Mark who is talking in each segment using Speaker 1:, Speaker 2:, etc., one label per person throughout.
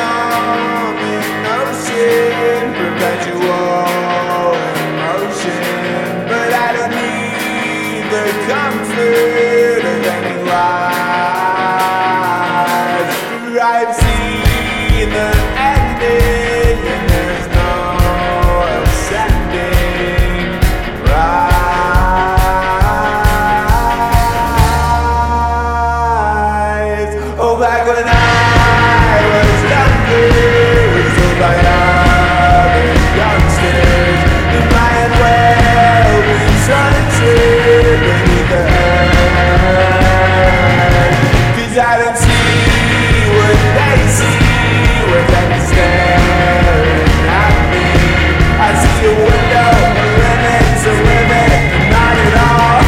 Speaker 1: calming ocean, perpetual emotion. But I don't need the comfort of any lies. I've seen the ending and there's no ascending. Rise. Oh, back when I was younger, was told by other youngsters that might well be sunset beneath the earth. 'Cause I don't see what they see when they're staring at me. I see a window, a limit's a limit, and not at all.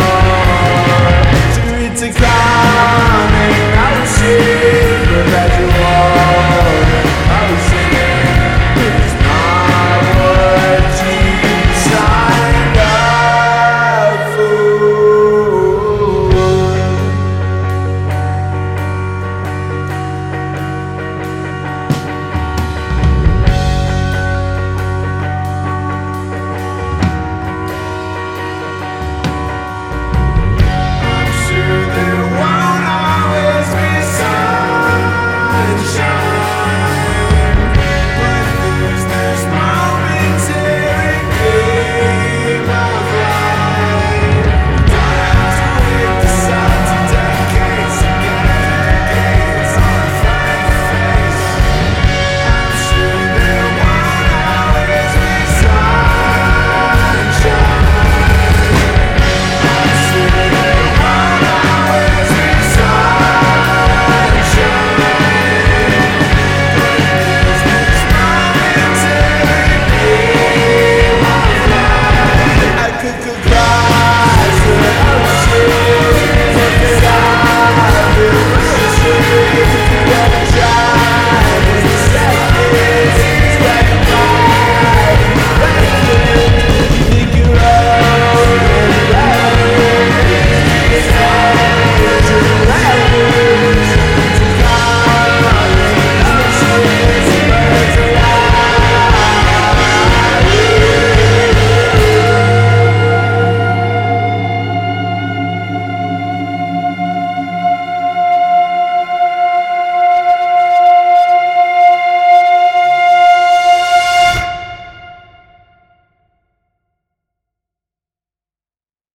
Speaker 1: It's a calming ocean, perpetual